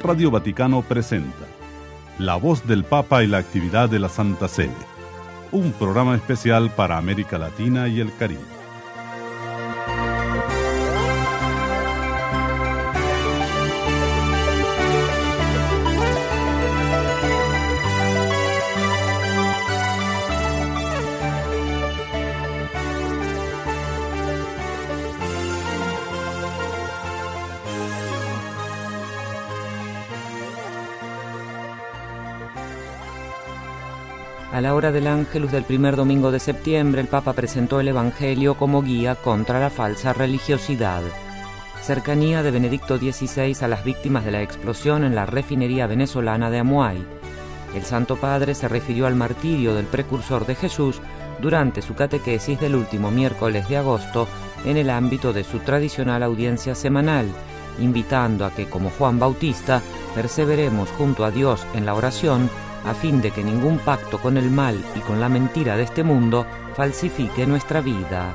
Radio Vaticano presenta La Voz del Papa y la actividad de la Santa Sede, un programa especial para América Latina y el Caribe. A la hora del Ángelus del primer domingo de septiembre, el Papa presentó el Evangelio como guía contra la falsa religiosidad. Cercanía de Benedicto XVI a las víctimas de la explosión en la refinería venezolana de Amuay. El Santo Padre se refirió al martirio del precursor de Jesús durante su catequesis del último miércoles de agosto en el ámbito de su tradicional audiencia semanal, invitando a que, como Juan Bautista, perseveremos junto a Dios en la oración a fin de que ningún pacto con el mal y con la mentira de este mundo falsifique nuestra vida.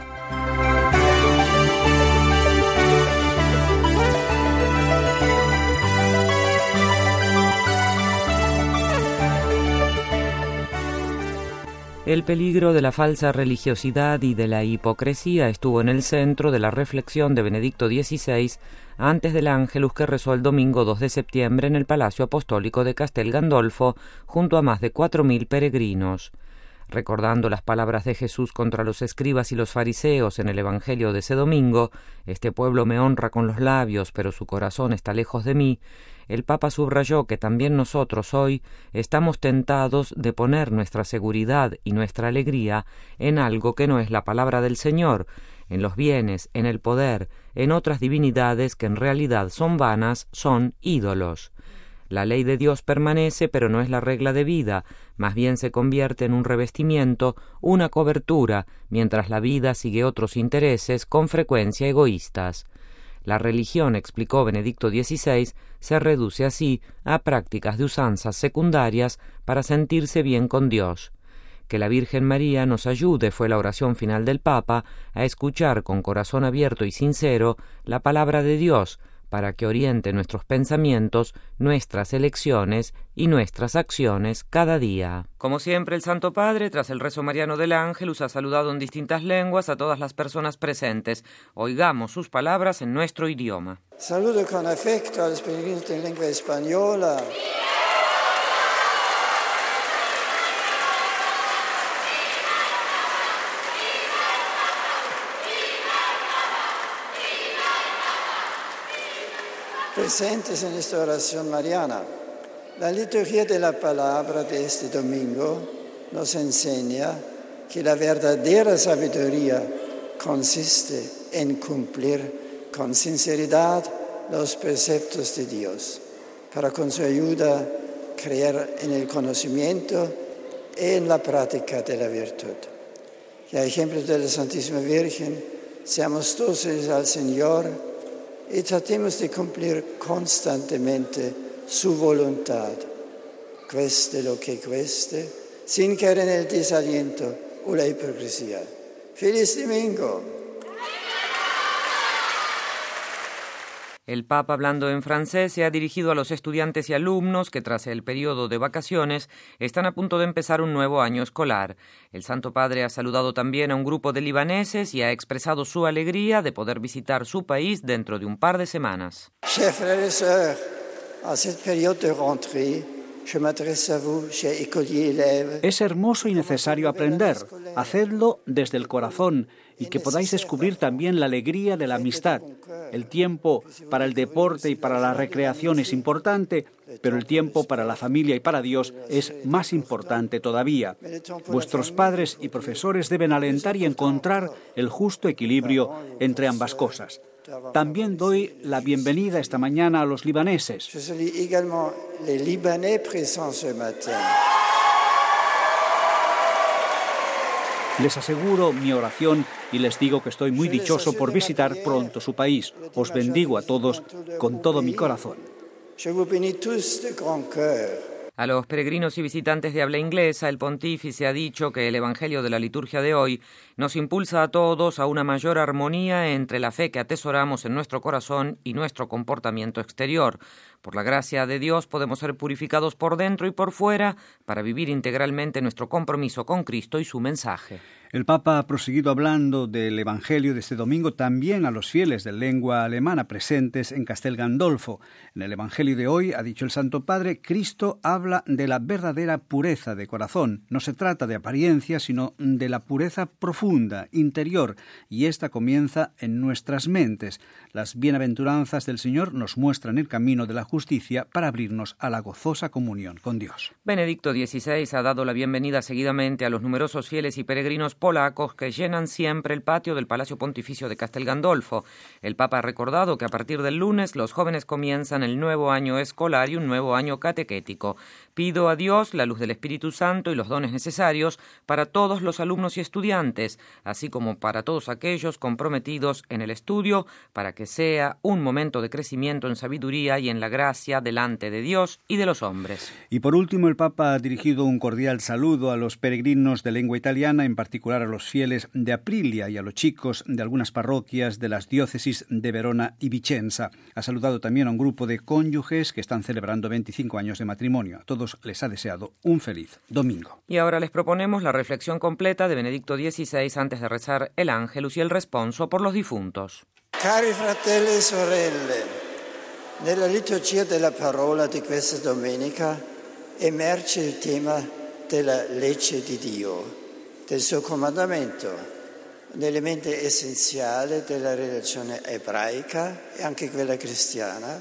El peligro de la falsa religiosidad y de la hipocresía estuvo en el centro de la reflexión de Benedicto XVI antes del Ángelus que rezó el domingo 2 de septiembre en el Palacio Apostólico de Castel Gandolfo junto a más de 4.000 peregrinos. Recordando las palabras de Jesús contra los escribas y los fariseos en el Evangelio de ese domingo, «Este pueblo me honra con los labios, pero su corazón está lejos de mí», el Papa subrayó que también nosotros hoy estamos tentados de poner nuestra seguridad y nuestra alegría en algo que no es la palabra del Señor, en los bienes, en el poder, en otras divinidades que en realidad son vanas, son ídolos. La ley de Dios permanece, pero no es la regla de vida, más bien se convierte en un revestimiento, una cobertura, mientras la vida sigue otros intereses, con frecuencia egoístas. La religión, explicó Benedicto XVI, se reduce así a prácticas de usanzas secundarias para sentirse bien con Dios. Que la Virgen María nos ayude, fue la oración final del Papa, a escuchar con corazón abierto y sincero la palabra de Dios, para que oriente nuestros pensamientos, nuestras elecciones y nuestras acciones cada día. Como siempre, el Santo Padre, tras el rezo mariano del Ángelus, ha saludado en distintas lenguas a todas las personas presentes. Oigamos sus palabras en nuestro idioma. Saludo con afecto a los peregrinos en lengua española. Presentes en esta oración mariana. La liturgia de la palabra de este domingo nos enseña que la verdadera sabiduría consiste en cumplir con sinceridad los preceptos de Dios, para con su ayuda creer en el conocimiento y en la práctica de la virtud. Que a ejemplo de la Santísima Virgen seamos dóciles al Señor y tratemos de cumplir constantemente su voluntad, cueste lo que cueste, sin caer en el desaliento o la hipocresía. ¡Feliz domingo! El Papa, hablando en francés, se ha dirigido a los estudiantes y alumnos que, tras el periodo de vacaciones, están a punto de empezar un nuevo año escolar. El Santo Padre ha saludado también a un grupo de libaneses y ha expresado su alegría de poder visitar su país dentro de un par de semanas. Chers frères et sœurs, en cette période de rentrée, je m'adresse à vous, chers écoliers élèves. Es hermoso y necesario aprender. Hacedlo desde el corazón y que podáis descubrir también la alegría de la amistad. El tiempo para el deporte y para la recreación es importante, pero el tiempo para la familia y para Dios es más importante todavía. Vuestros padres y profesores deben alentar y encontrar el justo equilibrio entre ambas cosas. También doy la bienvenida esta mañana a los libaneses. Je salue également les Libanais présents ce matin. Les aseguro mi oración y les digo que estoy muy dichoso por visitar pronto su país. Os bendigo a todos con todo mi corazón. Je vous bénis tous de grand cœur. A los peregrinos y visitantes de habla inglesa, el pontífice ha dicho que el Evangelio de la liturgia de hoy nos impulsa a todos a una mayor armonía entre la fe que atesoramos en nuestro corazón y nuestro comportamiento exterior. Por la gracia de Dios podemos ser purificados por dentro y por fuera para vivir integralmente nuestro compromiso con Cristo y su mensaje. El Papa ha proseguido hablando del Evangelio de este domingo también a los fieles de lengua alemana presentes en Castel Gandolfo. En el Evangelio de hoy, ha dicho el Santo Padre, Cristo habla de la verdadera pureza de corazón. No se trata de apariencia, sino de la pureza profunda, interior, y esta comienza en nuestras mentes. Las bienaventuranzas del Señor nos muestran el camino de la justicia para abrirnos a la gozosa comunión con Dios. Benedicto XVI ha dado la bienvenida seguidamente a los numerosos fieles y peregrinos polacos que llenan siempre el patio del Palacio Pontificio de Castel Gandolfo. El Papa ha recordado que a partir del lunes los jóvenes comienzan el nuevo año escolar y un nuevo año catequético. Pido a Dios la luz del Espíritu Santo y los dones necesarios para todos los alumnos y estudiantes, así como para todos aquellos comprometidos en el estudio, para que sea un momento de crecimiento en sabiduría y en la gracia delante de Dios y de los hombres. Y por último, el Papa ha dirigido un cordial saludo a los peregrinos de lengua italiana, en particular a los fieles de Aprilia y a los chicos de algunas parroquias de las diócesis de Verona y Vicenza. Ha saludado también a un grupo de cónyuges que están celebrando 25 años de matrimonio. A todos les ha deseado un feliz domingo. Y ahora les proponemos la reflexión completa de Benedicto XVI antes de rezar el Ángelus y el responso por los difuntos. Cari fratelli e sorelle, nella liturgia della parola di questa domenica emerge il tema della legge di Dio, del suo comandamento, un elemento essenziale della religione ebraica e anche quella cristiana,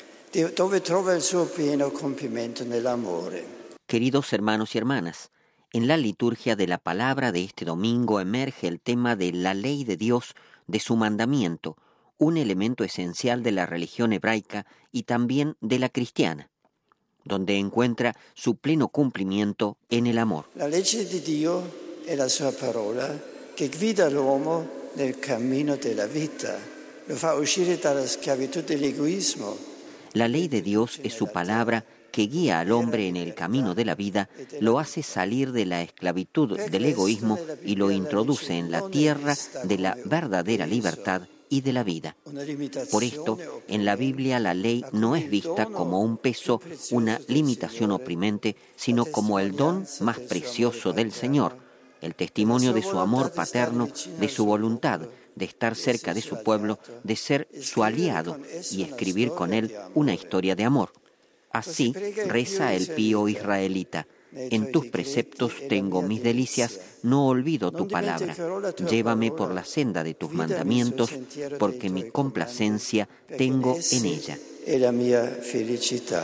dove trova il suo pieno compimento nell'amore. Queridos hermanos y hermanas, en la liturgia de la palabra de este domingo emerge el tema de la ley de Dios, de su mandamiento, un elemento esencial de la religión hebraica y también de la cristiana, donde encuentra su pleno cumplimiento en el amor. La legge di Dio è la sua parola che guida l'uomo nel cammino della vita, lo fa uscire dalla schiavitù dell'egoismo. La ley de Dios es su palabra que guía al hombre en el camino de la vida, lo hace salir de la esclavitud del egoísmo y lo introduce en la tierra de la verdadera libertad y de la vida. Por esto, en la Biblia la ley no es vista como un peso, una limitación oprimente, sino como el don más precioso del Señor, el testimonio de su amor paterno, de su voluntad, de estar cerca de su pueblo, de ser su aliado y escribir con él una historia de amor. Así reza el pío israelita: en tus preceptos tengo mis delicias, no olvido tu palabra. Llévame por la senda de tus mandamientos, porque mi complacencia tengo en ella. E la mia felicità.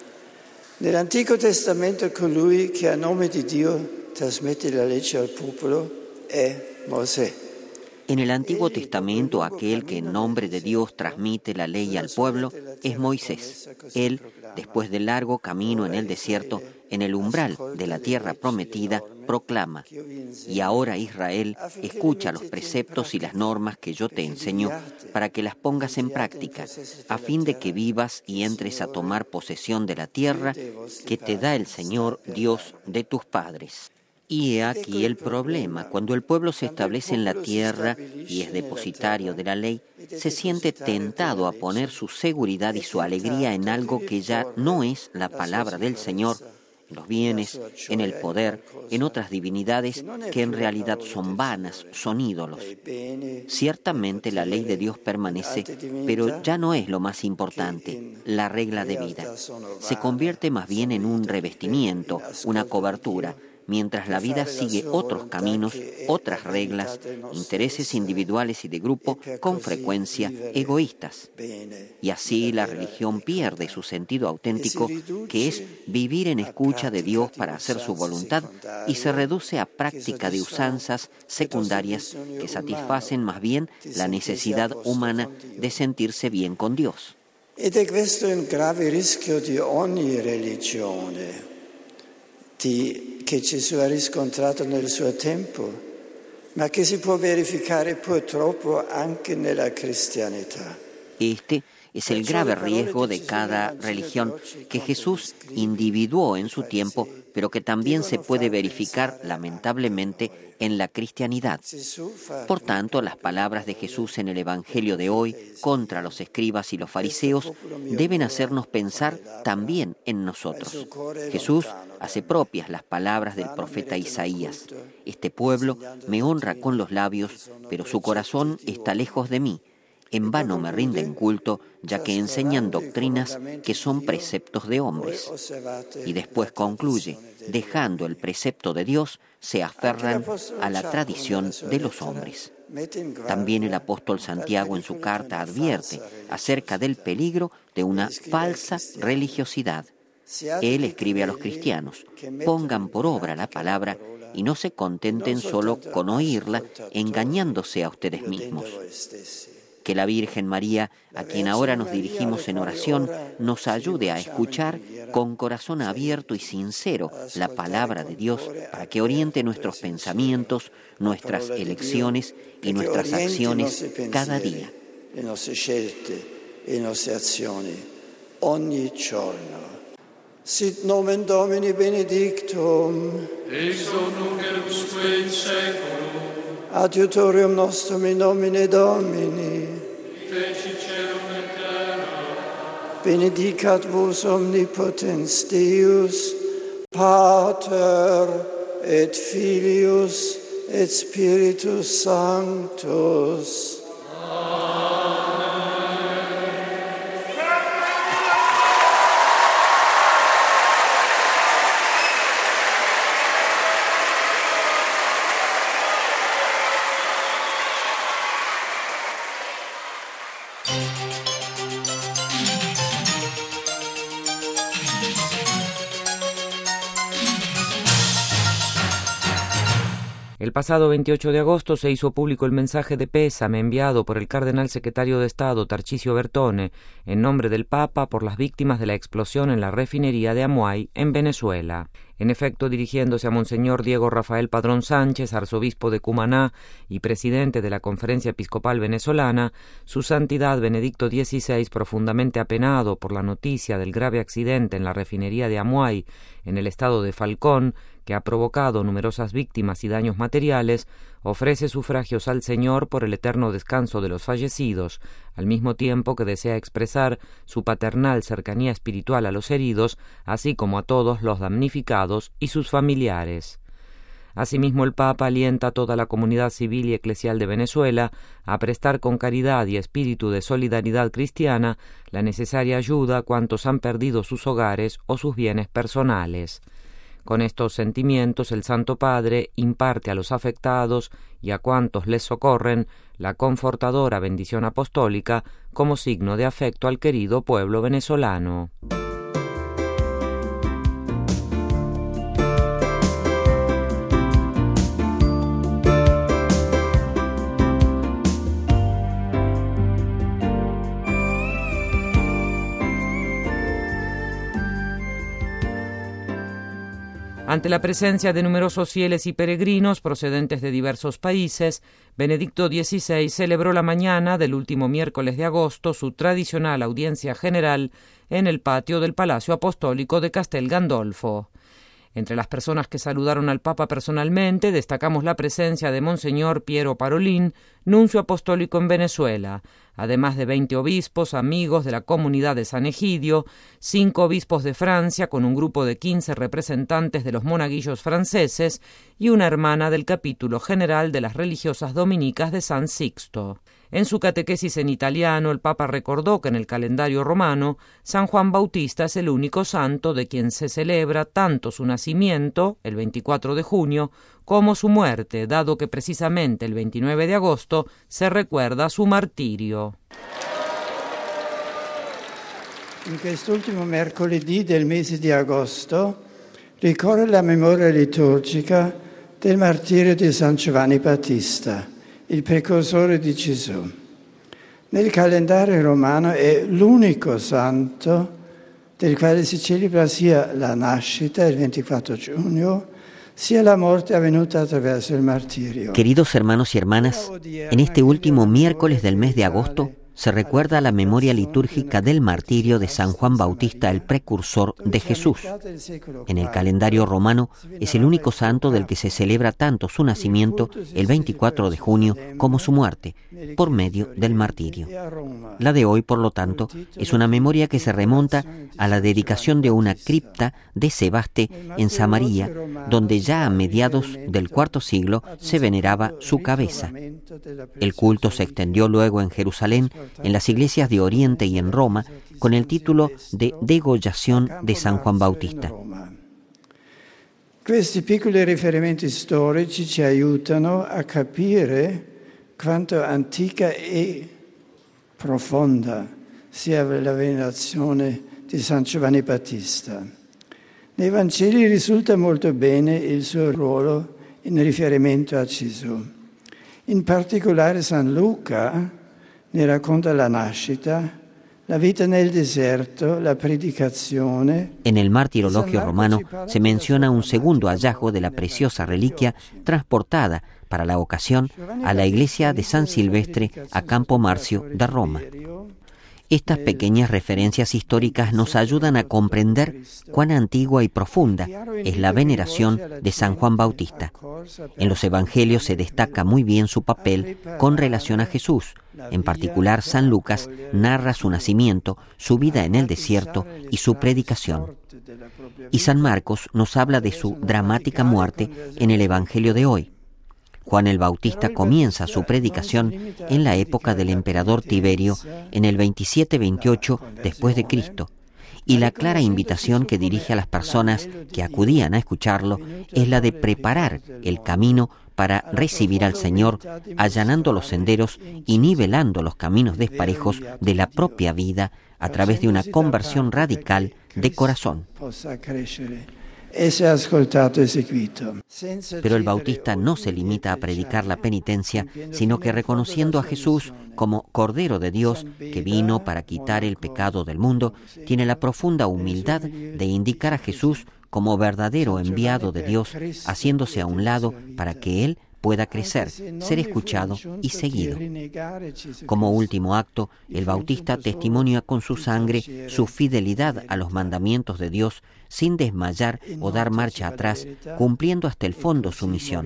Nell'Antico Testamento colui che a nome di Dio trasmette la legge al popolo è Mosè. En el Antiguo Testamento, aquel que en nombre de Dios transmite la ley al pueblo es Moisés. Él, después del largo camino en el desierto, en el umbral de la tierra prometida, proclama: y ahora, Israel, escucha los preceptos y las normas que yo te enseño, para que las pongas en práctica, a fin de que vivas y entres a tomar posesión de la tierra que te da el Señor, Dios de tus padres. Y he aquí el problema: cuando el pueblo se establece en la tierra y es depositario de la ley, se siente tentado a poner su seguridad y su alegría en algo que ya no es la palabra del Señor, en los bienes, en el poder, en otras divinidades que en realidad son vanas, son ídolos. Ciertamente la ley de Dios permanece, pero ya no es lo más importante, la regla de vida. Se convierte más bien en un revestimiento, una cobertura, mientras la vida sigue otros caminos, otras reglas, intereses individuales y de grupo, con frecuencia egoístas. Y así la religión pierde su sentido auténtico, que es vivir en escucha de Dios para hacer su voluntad, y se reduce a práctica de usanzas secundarias que satisfacen más bien la necesidad humana de sentirse bien con Dios. Ed è questo un grave rischio di ogni religione che Gesù ha riscontrato nel suo tempo, ma che si può verificare purtroppo anche nella cristianità. Este es el grave riesgo de cada religión que Jesús individuó en su tiempo, pero que también se puede verificar, lamentablemente, en la cristianidad. Por tanto, las palabras de Jesús en el Evangelio de hoy contra los escribas y los fariseos deben hacernos pensar también en nosotros. Jesús hace propias las palabras del profeta Isaías: este pueblo me honra con los labios, pero su corazón está lejos de mí. En vano me rinden culto, ya que enseñan doctrinas que son preceptos de hombres. Y después concluye: dejando el precepto de Dios, se aferran a la tradición de los hombres. También el apóstol Santiago en su carta advierte acerca del peligro de una falsa religiosidad. Él escribe a los cristianos: pongan por obra la palabra y no se contenten solo con oírla, engañándose a ustedes mismos. Que la Virgen María, a quien ahora nos dirigimos en oración, nos ayude a escuchar con corazón abierto y sincero la palabra de Dios, para que oriente nuestros pensamientos, nuestras elecciones y nuestras acciones cada día. Sit nomen Domini benedictum, ex hoc nunc usque in saeculum, adiutorium nostrum in nomine Domini, feci celum et terra, benedicat vos omnipotens Deus, Pater et Filius et Spiritus Sanctus. El pasado 28 de agosto se hizo público el mensaje de pésame enviado por el cardenal secretario de Estado Tarcisio Bertone en nombre del Papa por las víctimas de la explosión en la refinería de Amuay en Venezuela. En efecto, dirigiéndose a Monseñor Diego Rafael Padrón Sánchez, arzobispo de Cumaná y presidente de la Conferencia Episcopal Venezolana, su Santidad Benedicto XVI, profundamente apenado por la noticia del grave accidente en la refinería de Amuay en el estado de Falcón, que ha provocado numerosas víctimas y daños materiales, ofrece sufragios al Señor por el eterno descanso de los fallecidos, al mismo tiempo que desea expresar su paternal cercanía espiritual a los heridos, así como a todos los damnificados y sus familiares. Asimismo, el Papa alienta a toda la comunidad civil y eclesial de Venezuela a prestar con caridad y espíritu de solidaridad cristiana la necesaria ayuda a cuantos han perdido sus hogares o sus bienes personales. Con estos sentimientos, el Santo Padre imparte a los afectados y a cuantos les socorren la confortadora bendición apostólica como signo de afecto al querido pueblo venezolano. Ante la presencia de numerosos fieles y peregrinos procedentes de diversos países, Benedicto XVI celebró la mañana del último miércoles de agosto su tradicional audiencia general en el patio del Palacio Apostólico de Castel Gandolfo. Entre las personas que saludaron al Papa personalmente, destacamos la presencia de Monseñor Piero Parolin, nuncio apostólico en Venezuela, además de 20 obispos, amigos de la comunidad de San Egidio, 5 obispos de Francia con un grupo de 15 representantes de los monaguillos franceses y una hermana del capítulo general de las religiosas dominicas de San Sixto. En su catequesis en italiano, el Papa recordó que en el calendario romano, San Juan Bautista es el único santo de quien se celebra tanto su nacimiento, el 24 de junio, como su muerte, dado que precisamente el 29 de agosto se recuerda su martirio. In quest'ultimo mercoledì del mese di agosto ricorre la memoria liturgica del martirio di San Giovanni Battista, il precursore di Gesù. Nel calendario romano è l'unico santo del quale si celebra sia la nascita, il 24 giugno, sia la muerte avvenuta attraverso il martirio. Queridos hermanos y hermanas, en este último miércoles del mes de agosto se recuerda la memoria litúrgica del martirio de San Juan Bautista, el precursor de Jesús. En el calendario romano es el único santo del que se celebra tanto su nacimiento, el 24 de junio, como su muerte, por medio del martirio. La de hoy, por lo tanto, es una memoria que se remonta a la dedicación de una cripta de Sebaste en Samaria, donde ya a mediados del IV siglo se veneraba su cabeza. El culto se extendió luego en Jerusalén, en las iglesias de Oriente y en Roma, con el título de Degollación de San Juan Bautista. Questi piccoli riferimenti storici ci aiutano a capire quanto antica e profonda sia la venerazione di San Giovanni Battista. Nei Vangeli risulta molto bene il suo ruolo in riferimento a Gesù. In particolare San Luca ne racconta la nascita, la vita nel deserto, la predicazione. En el Martirologio romano se menciona un segundo hallazgo de la preciosa reliquia transportada para la ocasión a la iglesia de San Silvestre a Campo Marzio de Roma. Estas pequeñas referencias históricas nos ayudan a comprender cuán antigua y profunda es la veneración de San Juan Bautista. En los evangelios se destaca muy bien su papel con relación a Jesús. En particular, San Lucas narra su nacimiento, su vida en el desierto y su predicación. Y San Marcos nos habla de su dramática muerte en el evangelio de hoy. Juan el Bautista comienza su predicación en la época del emperador Tiberio, en el 27-28 después de Cristo, y la clara invitación que dirige a las personas que acudían a escucharlo es la de preparar el camino para recibir al Señor, allanando los senderos y nivelando los caminos desparejos de la propia vida a través de una conversión radical de corazón. Pero el Bautista no se limita a predicar la penitencia, sino que reconociendo a Jesús como Cordero de Dios, que vino para quitar el pecado del mundo, tiene la profunda humildad de indicar a Jesús como verdadero enviado de Dios, haciéndose a un lado para que Él pueda crecer, ser escuchado y seguido. Como último acto, el Bautista testimonia con su sangre su fidelidad a los mandamientos de Dios, sin desmayar o dar marcha atrás, cumpliendo hasta el fondo su misión.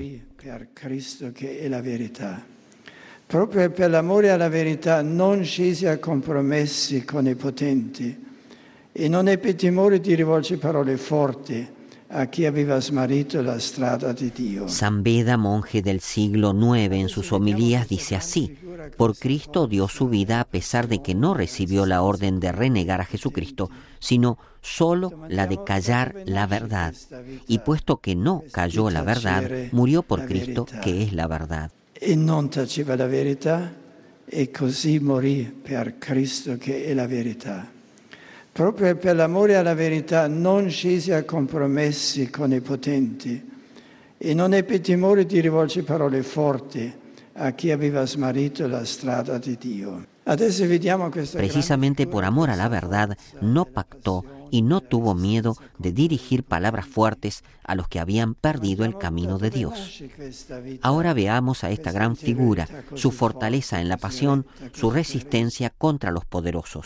Proprio per l'amore alla verità non scesi a compromessi con i potenti e non ebbe timore di rivolgere parole forti a chi aveva smarrito la strada di Dio. San Beda, monje del siglo IX, en sus homilías dice así: por Cristo dio su vida a pesar de que no recibió la orden de renegar a Jesucristo, sino solo la de callar la verdad. Y puesto que no cayó la verdad, murió por Cristo, que es la verdad. E non taceva la verità, e così morì per Cristo, che è la verità. Proprio per l'amore alla verità non scesi a compromessi con i potenti e non ebbe timore di rivolgere parole forti a chi aveva smarrito la strada di Dio. Precisamente por amor a la verdad, no pactó y no tuvo miedo de dirigir palabras fuertes a los que habían perdido el camino de Dios. Ahora veamos a esta gran figura, su fortaleza en la pasión, su resistencia contra los poderosos.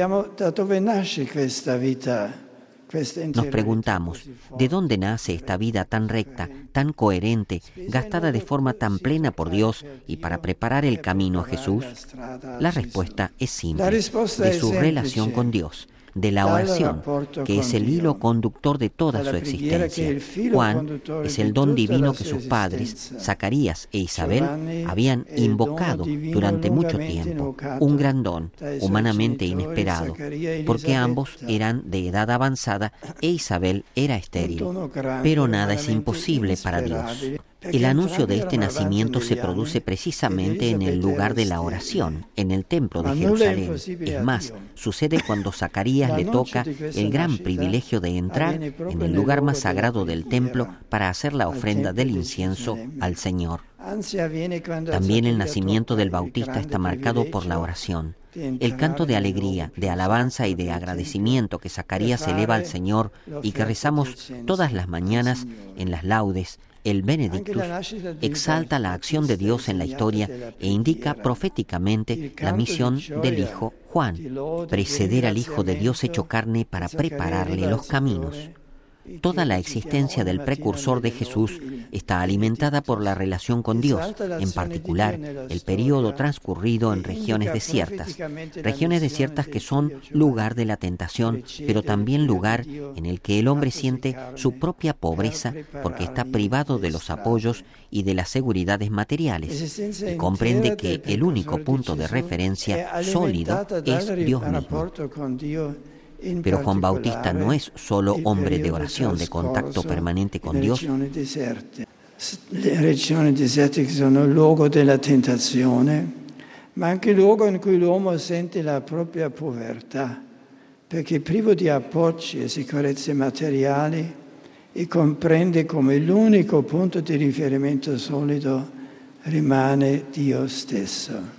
Nos preguntamos, ¿de dónde nace esta vida tan recta, tan coherente, gastada de forma tan plena por Dios y para preparar el camino a Jesús? La respuesta es simple, de su relación con Dios, de la oración, que es el hilo conductor de toda su existencia. Juan es el don divino que sus padres, Zacarías e Isabel, habían invocado durante mucho tiempo, un gran don, humanamente inesperado, porque ambos eran de edad avanzada e Isabel era estéril. Pero nada es imposible para Dios. El anuncio de este nacimiento se produce precisamente en el lugar de la oración, en el templo de Jerusalén. Es más, sucede cuando Zacarías le toca el gran privilegio de entrar en el lugar más sagrado del templo para hacer la ofrenda del incienso al Señor. También el nacimiento del Bautista está marcado por la oración. El canto de alegría, de alabanza y de agradecimiento que Zacarías eleva al Señor y que rezamos todas las mañanas en las laudes, el Benedictus, exalta la acción de Dios en la historia e indica proféticamente la misión del Hijo Juan, preceder al Hijo de Dios hecho carne para prepararle los caminos. Toda la existencia del precursor de Jesús está alimentada por la relación con Dios, en particular el período transcurrido en regiones desiertas que son lugar de la tentación, pero también lugar en el que el hombre siente su propia pobreza porque está privado de los apoyos y de las seguridades materiales, y comprende que el único punto de referencia sólido es Dios mismo. Pero Juan Bautista no es solo hombre de oración, de contacto permanente con Dios. Le regioni deserte che sono il luogo della tentazione, ma anche il luogo in cui l'uomo sente la propria povertà, perché privo di appoggi e sicurezze materiali e comprende come l'unico punto di riferimento solido rimane Dio stesso.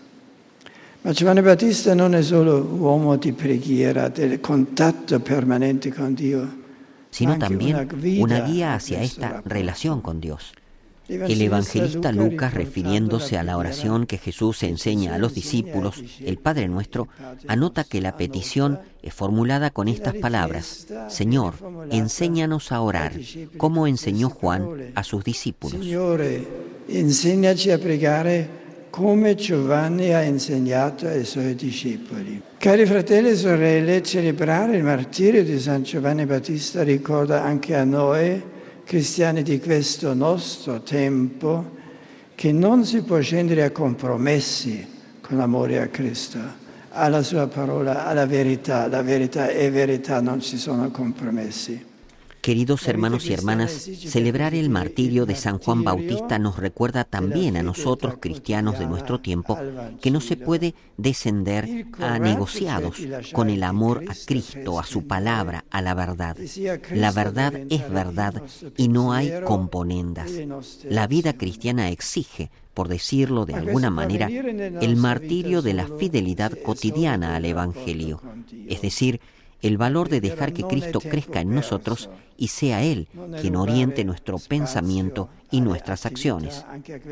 Ma Giovanni Battista non è solo uomo di preghiera, del contatto permanente con Dio, sino también una guía hacia esta relación con Dios. El evangelista Lucas, refiriéndose a la oración que Jesús enseña a los discípulos, el Padre Nuestro, anota que la petición es formulada con estas palabras: Señor, enséñanos a orar, como enseñó Juan a sus discípulos. Signore, insegnaci a pregare come Giovanni ha insegnato ai suoi discepoli. Cari fratelli e sorelle, celebrare il martirio di San Giovanni Battista ricorda anche a noi, cristiani di questo nostro tempo, che non si può scendere a compromessi con l'amore a Cristo, alla sua parola, alla verità. La verità è verità, non ci sono compromessi. Queridos hermanos y hermanas, celebrar el martirio de San Juan Bautista nos recuerda también a nosotros, cristianos de nuestro tiempo, que no se puede descender a negociados con el amor a Cristo, a su palabra, a la verdad. La verdad es verdad y no hay componendas. La vida cristiana exige, por decirlo de alguna manera, el martirio de la fidelidad cotidiana al Evangelio, es decir, el valor de dejar que Cristo crezca en nosotros y sea Él quien oriente nuestro pensamiento y nuestras acciones.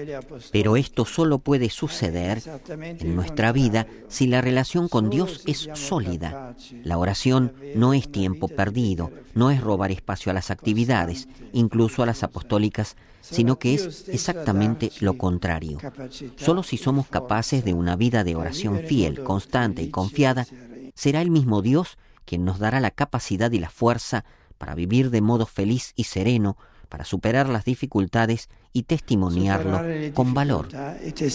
Pero esto solo puede suceder en nuestra vida si la relación con Dios es sólida. La oración no es tiempo perdido, no es robar espacio a las actividades, incluso a las apostólicas, sino que es exactamente lo contrario. Solo si somos capaces de una vida de oración fiel, constante y confiada, será el mismo Dios quien nos dará la capacidad y la fuerza para vivir de modo feliz y sereno, para superar las dificultades y testimoniarlo con valor. Que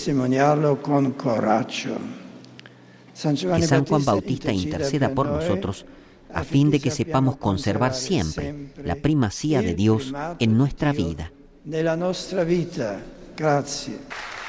San Juan Bautista interceda por nosotros a fin de que sepamos conservar siempre la primacía de Dios en nuestra vida. Grazie.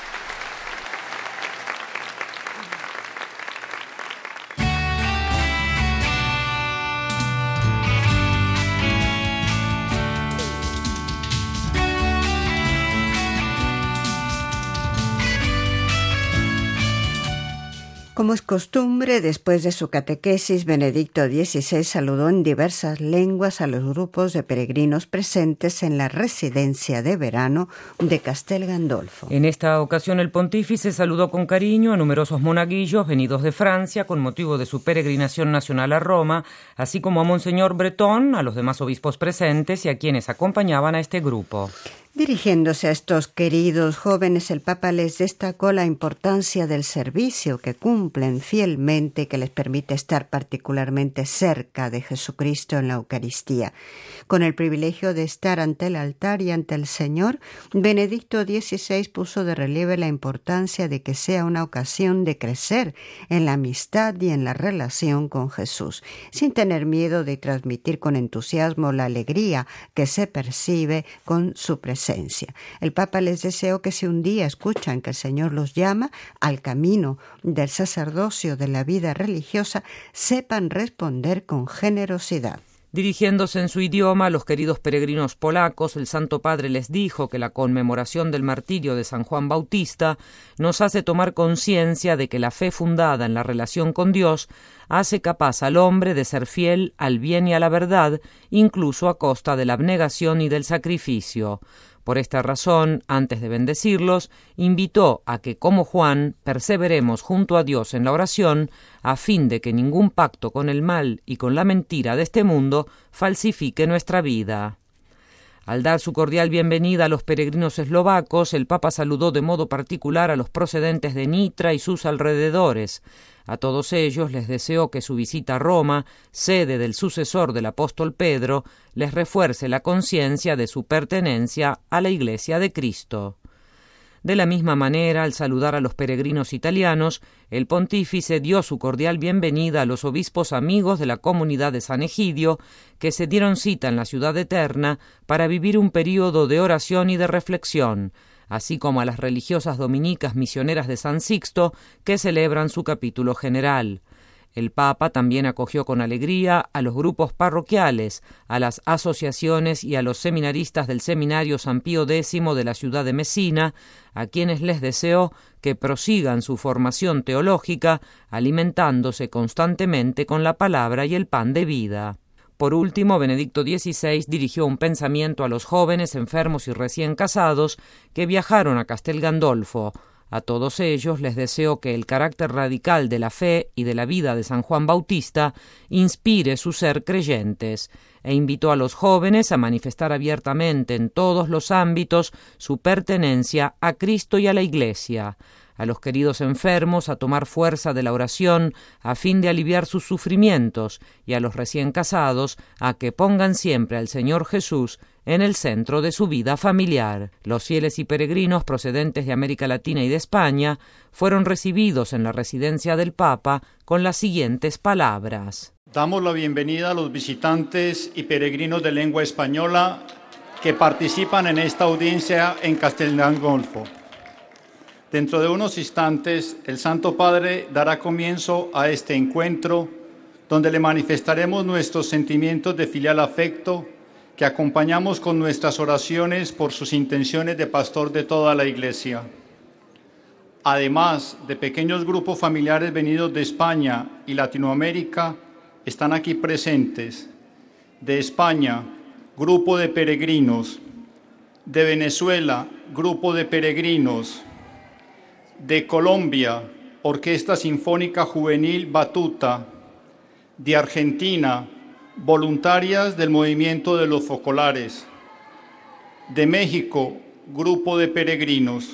Como es costumbre, después de su catequesis, Benedicto XVI saludó en diversas lenguas a los grupos de peregrinos presentes en la residencia de verano de Castel Gandolfo. En esta ocasión el pontífice saludó con cariño a numerosos monaguillos venidos de Francia con motivo de su peregrinación nacional a Roma, así como a Monseñor Bretón, a los demás obispos presentes y a quienes acompañaban a este grupo. Dirigiéndose a estos queridos jóvenes, el Papa les destacó la importancia del servicio que cumplen fielmente, que les permite estar particularmente cerca de Jesucristo en la Eucaristía. Con el privilegio de estar ante el altar y ante el Señor, Benedicto XVI puso de relieve la importancia de que sea una ocasión de crecer en la amistad y en la relación con Jesús, sin tener miedo de transmitir con entusiasmo la alegría que se percibe con su presencia. El Papa les deseó que si un día escuchan que el Señor los llama al camino del sacerdocio de la vida religiosa, sepan responder con generosidad. Dirigiéndose en su idioma a los queridos peregrinos polacos, el Santo Padre les dijo que la conmemoración del martirio de San Juan Bautista nos hace tomar conciencia de que la fe fundada en la relación con Dios hace capaz al hombre de ser fiel al bien y a la verdad, incluso a costa de la abnegación y del sacrificio. Por esta razón, antes de bendecirlos, invitó a que, como Juan, perseveremos junto a Dios en la oración, a fin de que ningún pacto con el mal y con la mentira de este mundo falsifique nuestra vida. Al dar su cordial bienvenida a los peregrinos eslovacos, el Papa saludó de modo particular a los procedentes de Nitra y sus alrededores. A todos ellos les deseó que su visita a Roma, sede del sucesor del apóstol Pedro, les refuerce la conciencia de su pertenencia a la Iglesia de Cristo. De la misma manera, al saludar a los peregrinos italianos, el pontífice dio su cordial bienvenida a los obispos amigos de la comunidad de San Egidio, que se dieron cita en la ciudad eterna para vivir un período de oración y de reflexión, así como a las religiosas dominicas misioneras de San Sixto, que celebran su capítulo general. El Papa también acogió con alegría a los grupos parroquiales, a las asociaciones y a los seminaristas del Seminario San Pío X de la ciudad de Mesina, a quienes les deseó que prosigan su formación teológica, alimentándose constantemente con la palabra y el pan de vida. Por último, Benedicto XVI dirigió un pensamiento a los jóvenes enfermos y recién casados que viajaron a Castel Gandolfo. A todos ellos les deseo que el carácter radical de la fe y de la vida de San Juan Bautista inspire su ser creyentes, e invitó a los jóvenes a manifestar abiertamente en todos los ámbitos su pertenencia a Cristo y a la Iglesia, a los queridos enfermos a tomar fuerza de la oración a fin de aliviar sus sufrimientos, y a los recién casados a que pongan siempre al Señor Jesús en el centro de su vida familiar. Los fieles y peregrinos procedentes de América Latina y de España fueron recibidos en la residencia del Papa con las siguientes palabras. Damos la bienvenida a los visitantes y peregrinos de lengua española que participan en esta audiencia en Castel Gandolfo. Dentro de unos instantes, el Santo Padre dará comienzo a este encuentro, donde le manifestaremos nuestros sentimientos de filial afecto, que acompañamos con nuestras oraciones por sus intenciones de pastor de toda la Iglesia. Además de pequeños grupos familiares venidos de España y Latinoamérica, están aquí presentes. De España, grupo de peregrinos. De Venezuela, grupo de peregrinos. De Colombia, Orquesta Sinfónica Juvenil Batuta. De Argentina, voluntarias del movimiento de los focolares. De México, grupo de peregrinos.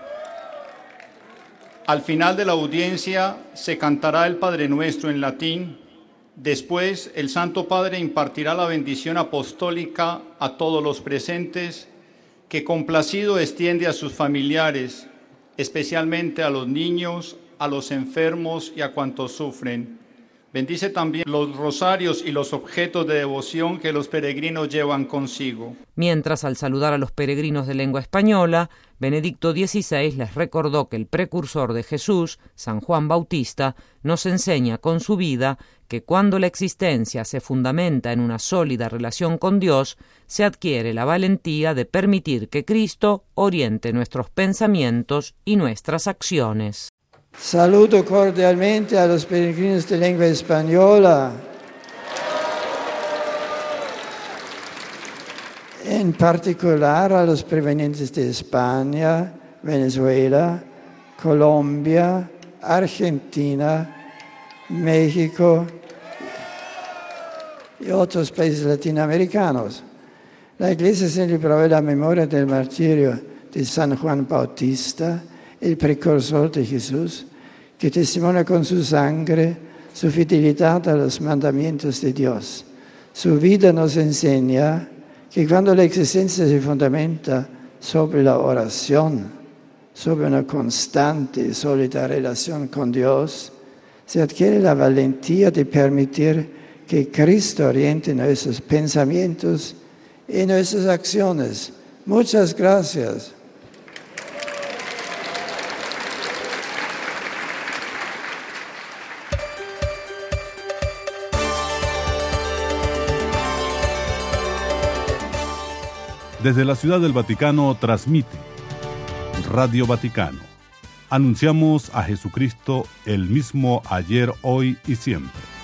Al final de la audiencia se cantará el Padre Nuestro en latín. Después, el Santo Padre impartirá la bendición apostólica a todos los presentes, que complacido extiende a sus familiares, especialmente a los niños, a los enfermos y a cuantos sufren. Bendice también los rosarios y los objetos de devoción que los peregrinos llevan consigo. Mientras, al saludar a los peregrinos de lengua española, Benedicto XVI les recordó que el precursor de Jesús, San Juan Bautista, nos enseña con su vida que cuando la existencia se fundamenta en una sólida relación con Dios, se adquiere la valentía de permitir que Cristo oriente nuestros pensamientos y nuestras acciones. Saludo cordialmente a los peregrinos de lengua española, en particular a los provenientes de España, Venezuela, Colombia, Argentina, México y otros países latinoamericanos. La Iglesia celebró la memoria del martirio de San Juan Bautista, el precursor de Jesús, que testimonia con su sangre su fidelidad a los mandamientos de Dios. Su vida nos enseña que cuando la existencia se fundamenta sobre la oración, sobre una constante y sólida relación con Dios, se adquiere la valentía de permitir que Cristo oriente nuestros pensamientos y nuestras acciones. Muchas gracias. Desde la Ciudad del Vaticano transmite Radio Vaticano. Anunciamos a Jesucristo el mismo ayer, hoy y siempre.